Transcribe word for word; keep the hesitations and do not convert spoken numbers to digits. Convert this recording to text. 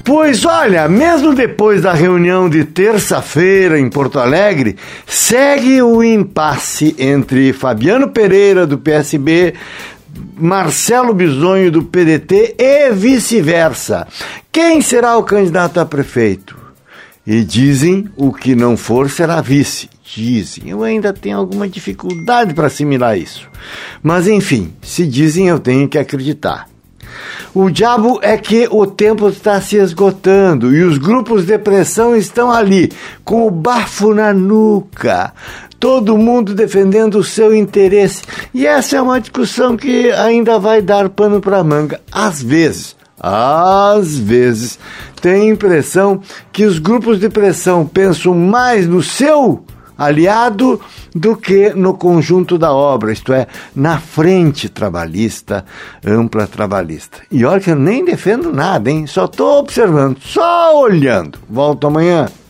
Pois olha, mesmo depois da reunião de terça-feira em Porto Alegre, segue o impasse entre Fabiano Pereira, do P S B, Marcelo Bisonho, do P D T e vice-versa. Quem será o candidato a prefeito? E dizem o que não for será vice. Dizem. Eu ainda tenho alguma dificuldade para assimilar isso. Mas enfim, se dizem eu tenho que acreditar. O diabo é que o tempo está se esgotando e os grupos de pressão estão ali, com o bafo na nuca, todo mundo defendendo o seu interesse. E essa é uma discussão que ainda vai dar pano para manga. Às vezes, às vezes, tem a impressão que os grupos de pressão pensam mais no seu aliado do que no conjunto da obra, isto é, na frente trabalhista, ampla trabalhista. E olha que eu nem defendo nada, hein? Só estou observando, só olhando. Volto amanhã.